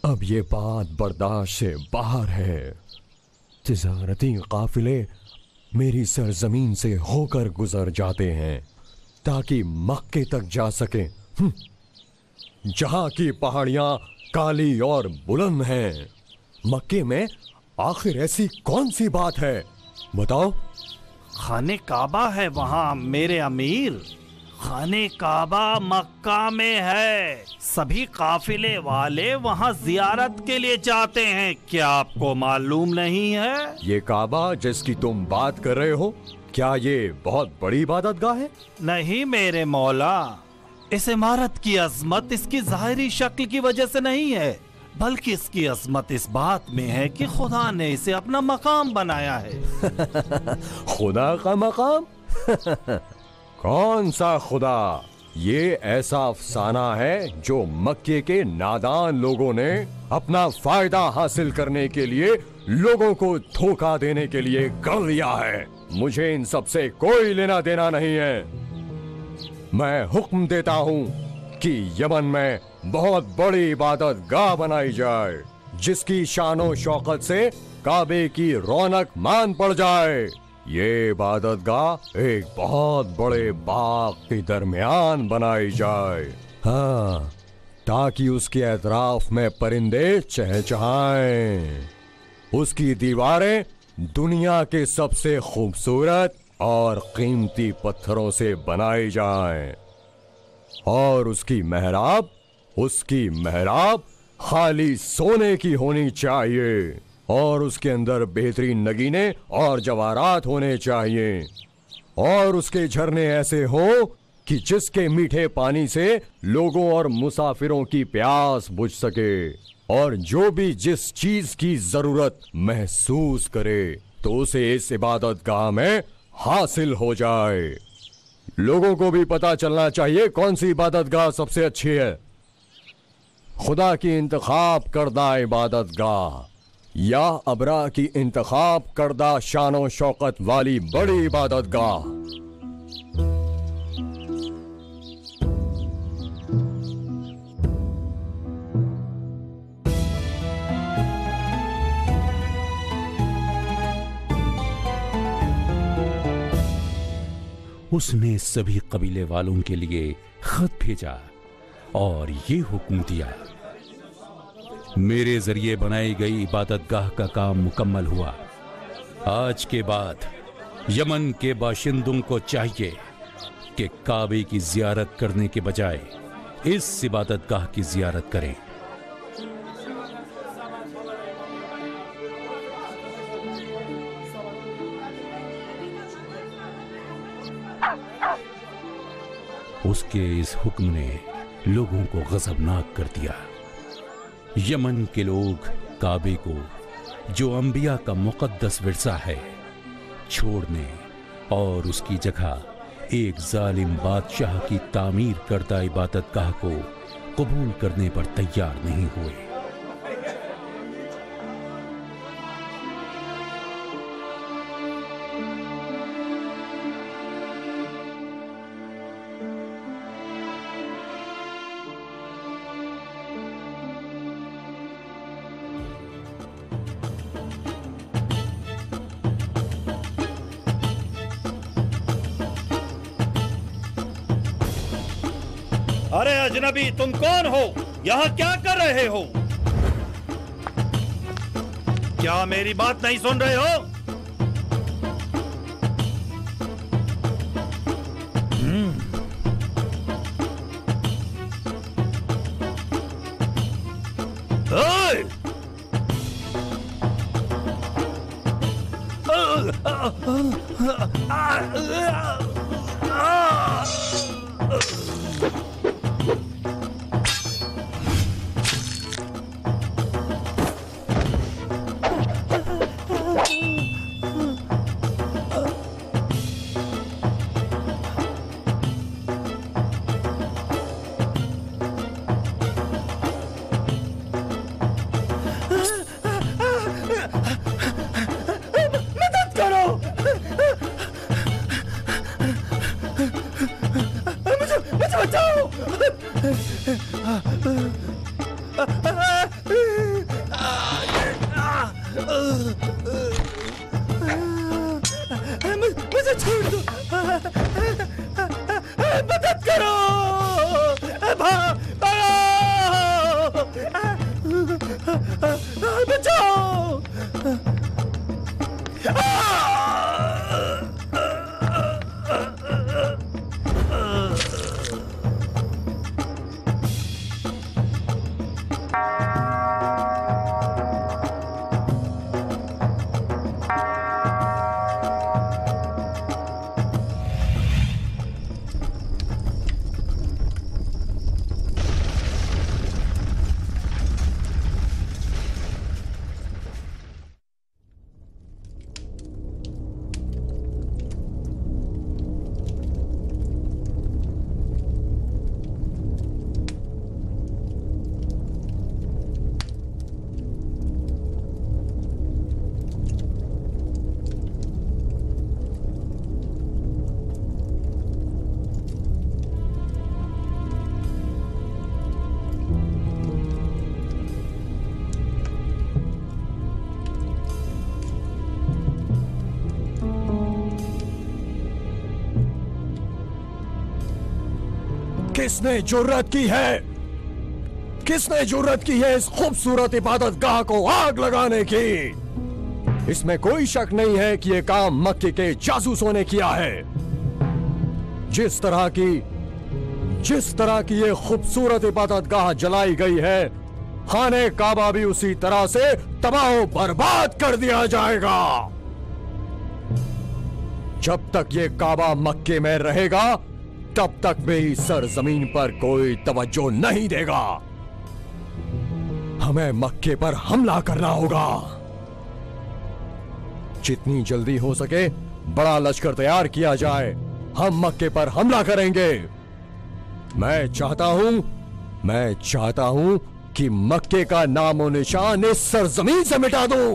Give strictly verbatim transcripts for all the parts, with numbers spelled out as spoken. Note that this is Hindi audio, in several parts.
अब ये बात बर्दाश्त से बाहर है। तिजारती काफिले मेरी सरजमीन से होकर गुजर जाते हैं ताकि मक्के तक जा सके, जहां की पहाड़ियां काली और बुलंद हैं। मक्के में आखिर ऐसी कौन सी बात है, बताओ? खाने काबा है वहाँ मेरे अमीर। खाने काबा मक्का में है। सभी काफिले वाले वहाँ जियारत के लिए जाते हैं। क्या आपको मालूम नहीं है? ये काबा जिसकी तुम बात कर रहे हो, क्या ये बहुत बड़ी इबादतगाह है? नहीं मेरे मौला, इस इमारत की अजमत इसकी जाहिरी शक्ल की वजह से नहीं है, बल्कि इसकी अजमत इस बात में है कि खुदा ने इसे अपना मकाम बनाया है। खुदा का मकाम? कौन सा खुदा? ये ऐसा अफसाना है जो मक्के के नादान लोगों ने अपना फायदा हासिल करने के लिए लोगों को धोखा देने के लिए कर लिया है। मुझे इन सब से कोई लेना देना नहीं है। मैं हुक्म देता हूँ कि यमन में बहुत बड़ी इबादत गाह बनाई जाए, जिसकी शानो शौकत से काबे की रौनक मान पड़ जाए। ये इबादत गाह एक बहुत बड़े बाग के दरमियान बनाई जाए, हाँ, ताकि उसके एतराफ में परिंदे चहचहाएं। उसकी दीवारें दुनिया के सबसे खूबसूरत और कीमती पत्थरों से बनाई जाएं, और उसकी मेहराब उसकी मेहराब खाली सोने की होनी चाहिए, और उसके अंदर बेहतरीन नगीने और जवाहरात होने चाहिए, और उसके झरने ऐसे हो कि जिसके मीठे पानी से लोगों और मुसाफिरों की प्यास बुझ सके, और जो भी जिस चीज की जरूरत महसूस करे तो उसे इस इबादत गाह में हासिल हो जाए। लोगों को भी पता चलना चाहिए कौन सी इबादत गाह सबसे अच्छी है। खुदा की इंतखाब करदा इबादत गाह या अबरा की इंतखाब करदा शानो शौकत वाली बड़ी इबादत गाह। उसने सभी कबीले वालों के लिए खत भेजा और ये हुक्म दिया, मेरे जरिए बनाई गई इबादत गाह का काम मुकम्मल हुआ। आज के बाद यमन के बाशिंदों को चाहिए कि काबे की जियारत करने के बजाय इस इबादत गाह की जियारत करें। उसके इस हुक्म ने लोगों को गजबनाक कर दिया। यमन के लोग काबे को, जो अंबिया का मुकद्दस विरसा है, छोड़ने और उसकी जगह एक जालिम बादशाह की तामीर करदा इबादत गाह को कबूल करने पर तैयार नहीं हुए। अरे अजनबी, तुम कौन हो? यहाँ क्या कर रहे हो? क्या मेरी बात नहीं सुन रहे हो? किसने जुर्रत की है किसने जुर्रत की है इस खूबसूरत इबादत गाह को आग लगाने की? इसमें कोई शक नहीं है कि यह काम मक्के के जासूसों ने किया है। जिस तरह की जिस तरह की यह खूबसूरत इबादत गाह जलाई गई है, खाने काबा भी उसी तरह से तबाह बर्बाद कर दिया जाएगा। जब तक ये काबा मक्के में रहेगा, तब तक मेरी सरजमीन पर कोई तवज्जो नहीं देगा। हमें मक्के पर हमला करना होगा। जितनी जल्दी हो सके बड़ा लश्कर तैयार किया जाए। हम मक्के पर हमला करेंगे। मैं चाहता हूं मैं चाहता हूं कि मक्के का नामो निशान इस सरजमीन से मिटा दूं।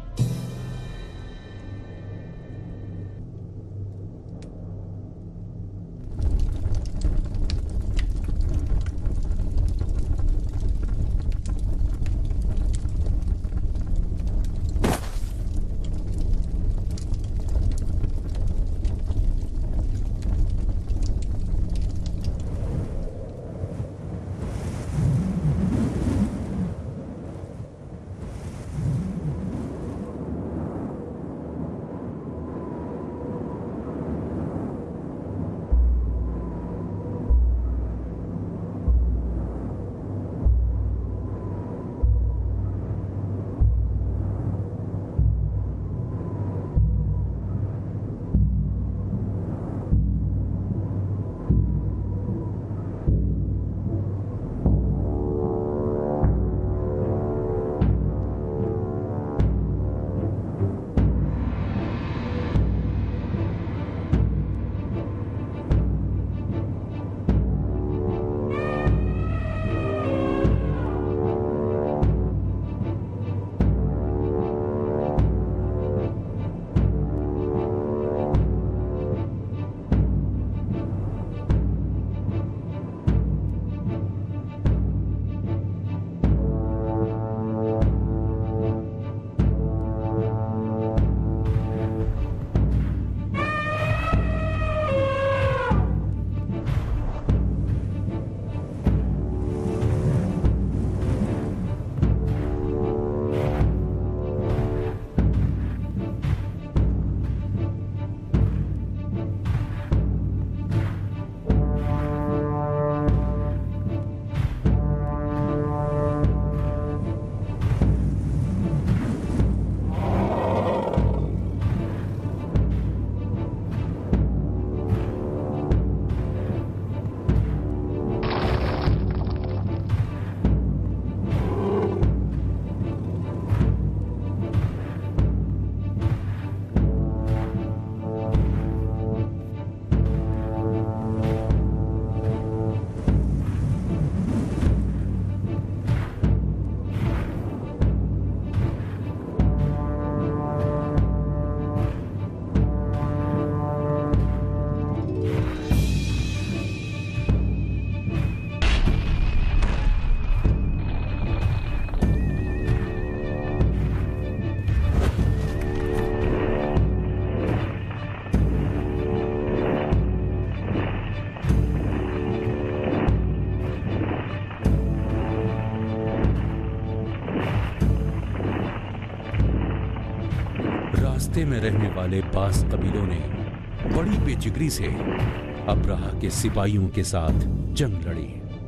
रास्ते में रहने वाले बास कबीलों ने बड़ी बेजिगरी से अब्राहा के सिपाहियों के साथ जंग लड़ी।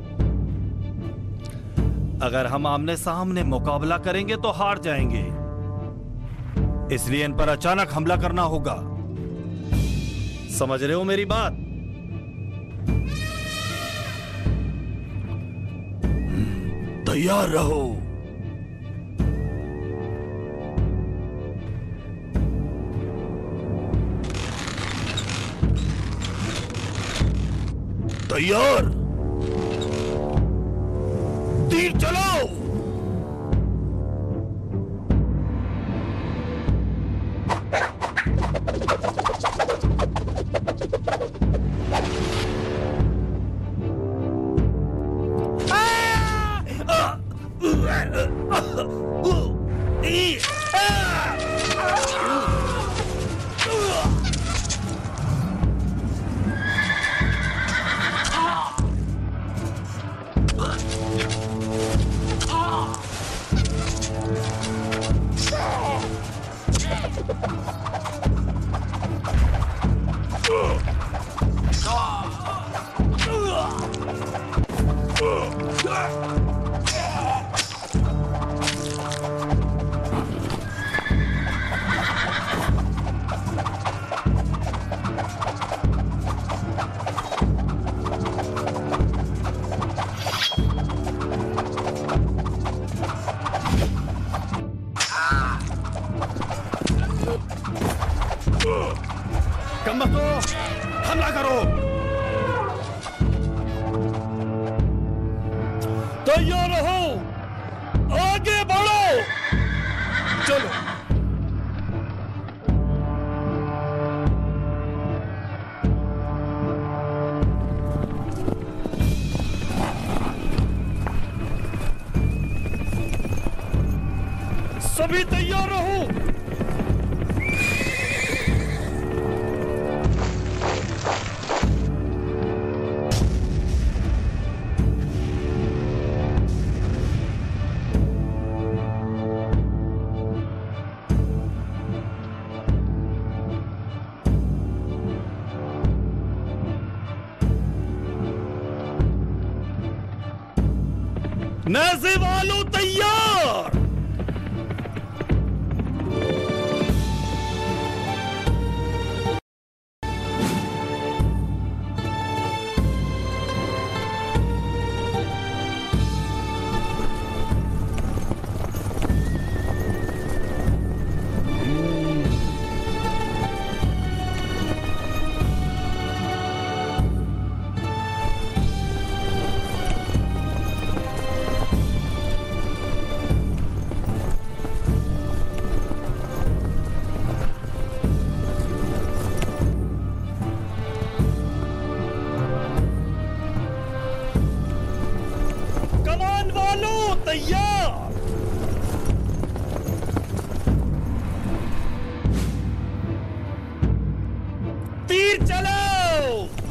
अगर हम आमने सामने मुकाबला करेंगे तो हार जाएंगे, इसलिए इन पर अचानक हमला करना होगा। समझ रहे हो मेरी बात? तैयार रहो। तैयार, तीर चलाओ। मोहम्मदों, हमला करो। तैयार रहो, आगे बढ़ो। चलो। सभी तैयार रहो। नेज़े वालों तैयार। तैयार। तीर चलाओ।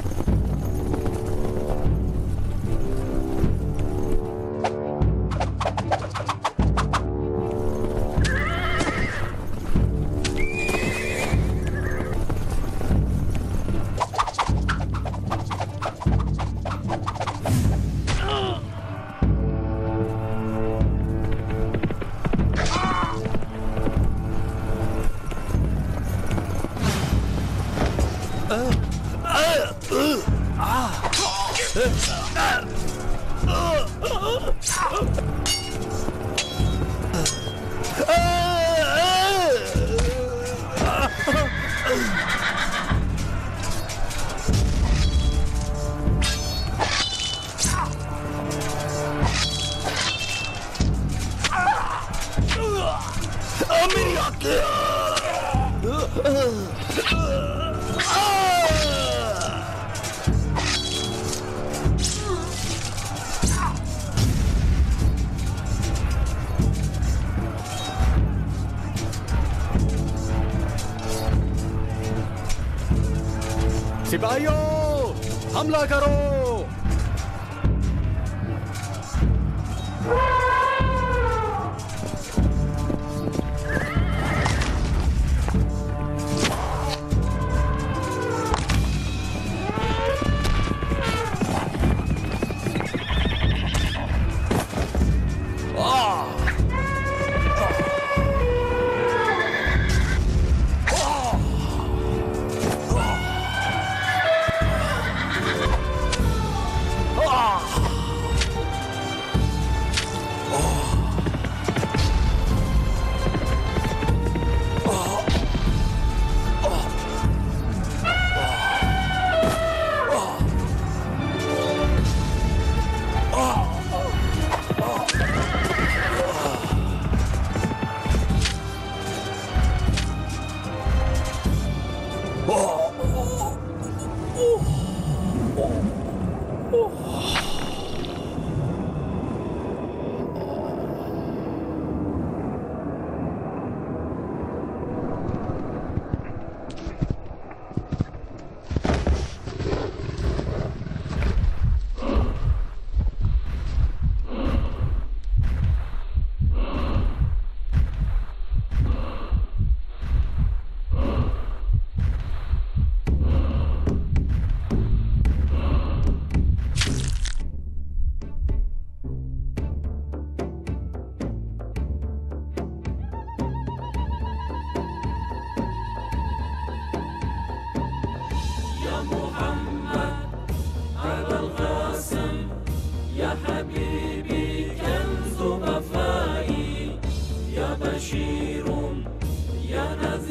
मेरी आंखें। सिपाहियों, हमला करो। بشير يا نذير